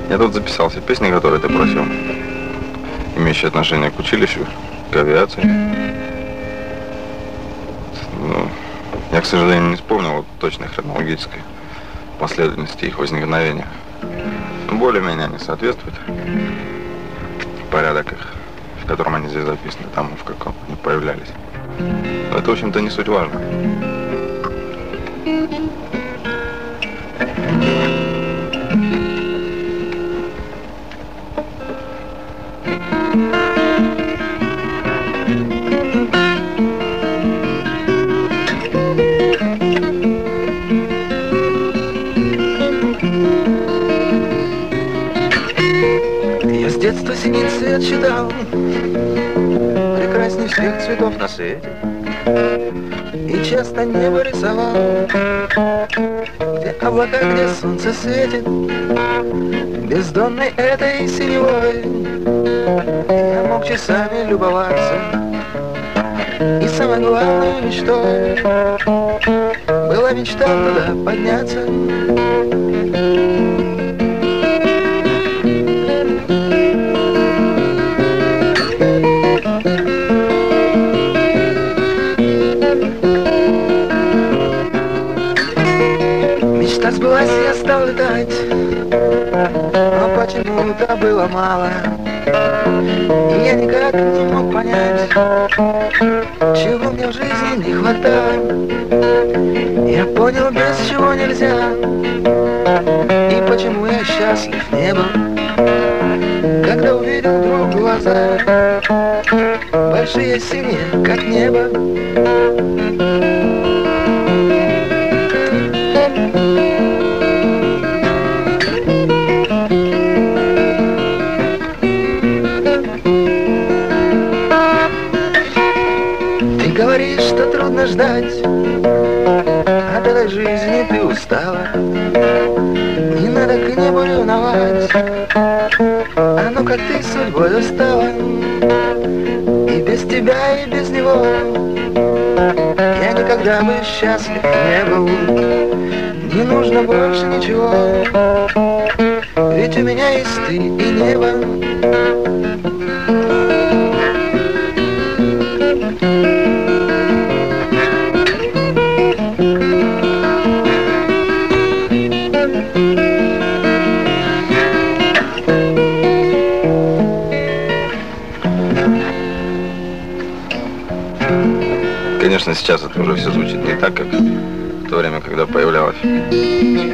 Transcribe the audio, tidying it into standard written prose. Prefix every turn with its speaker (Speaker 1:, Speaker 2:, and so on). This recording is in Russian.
Speaker 1: Я тут записал все песни, которые ты просил, имеющие отношение к училищу, к авиации. Ну, я, к сожалению, не вспомнил вот точной хронологической последовательности их возникновения. Но более-менее они соответствуют. Порядок их, в котором они здесь записаны, тому, в каком они появлялись. Но это, в общем-то, не суть важно.
Speaker 2: Я с детства синий цвет читал, прекрасней всех цветов на свете, и часто небо рисовал, где облака, где солнце светит, бездонной этой синевой. Я мог часами любоваться, и самой главной мечтой была мечта туда подняться. Мечта сбылась, я стал летать, но почему-то было мало. И я никак не мог понять, чего мне в жизни не хватает. Я понял, без чего нельзя, и почему я счастлив не был, когда увидел вдруг глаза большие, синие, как небо. Говоришь, что трудно ждать, от этой жизни ты устала. Не надо к небу ревновать, оно как ты судьбой устала. И без тебя, и без него я никогда бы счастлив не был. Не нужно больше ничего, ведь у меня есть ты и небо.
Speaker 1: Конечно, сейчас это уже все звучит не так, как в то время, когда появлялось.